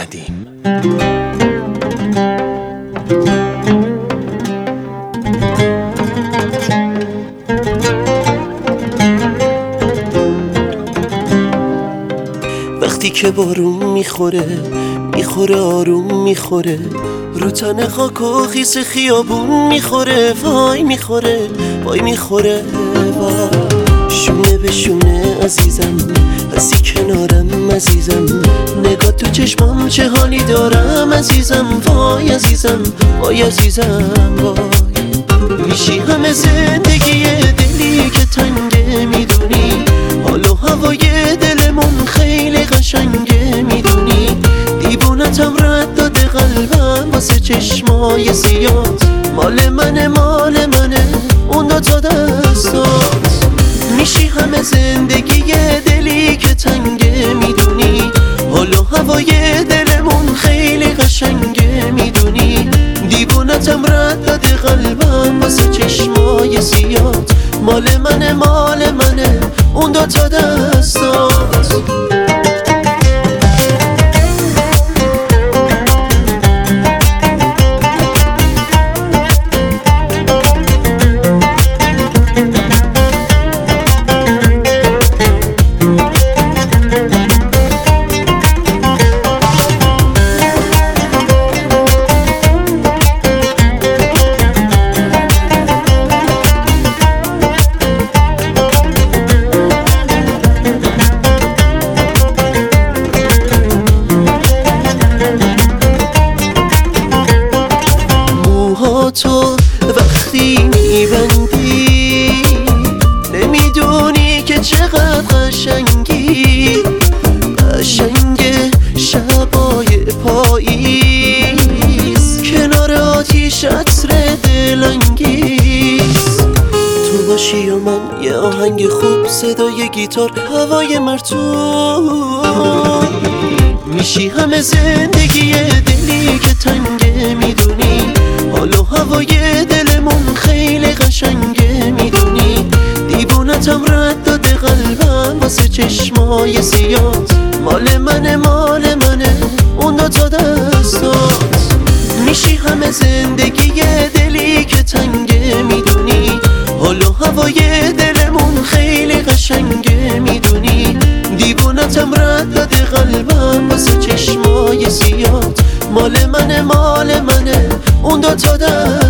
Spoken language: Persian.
ندیم. وقتی که بارون میخوره آروم میخوره، رو تن خاک و خیس خیابون میخوره، وای میخوره وای. شونه به شونه عزیزم، هستی کنارم عزیزم، نگاه تو چشمام چه حالی دارم عزیزم، وای عزیزم وای عزیزم وای. میشی همه زندگی دلی که تنگه، میدونی حال و هوای دلمون خیلی قشنگه، میدونی دیوونتم رد داده قلبم واسه چشمای زیاد، مال منه اون دوتا دستات. میشی همه زندگی دلی که تنگه، میدونی حال و هوای دلمون خیلی قشنگه، میدونی دیوونتم رد داده قلبم واسه چشمای زیاد، مال منه اون دوتا دستات. تو وقتی میبندی نمیدونی که چقدر قشنگی، قشنگ شبای پاییز کنار آتیش عطر دلانگیز. تو باشی و من یه آهنگ خوب، صدای گیتار، هوای مرطوب. میشی همه زندگی دلی که تنگه، میدونی حال و هوای دلمون خیلی قشنگه، میدونی دیوونتم رد داده قلبم واسه چشمای زیاد، مال منه اون دوتا دستات. میشی همه زندگی دلی که تنگه، میدونی حال و هوای دلمون خیلی قشنگه، میدونی دیوونتم رد داده قلبم واسه چشمای زیاد، مال منه اون دوتا دستات.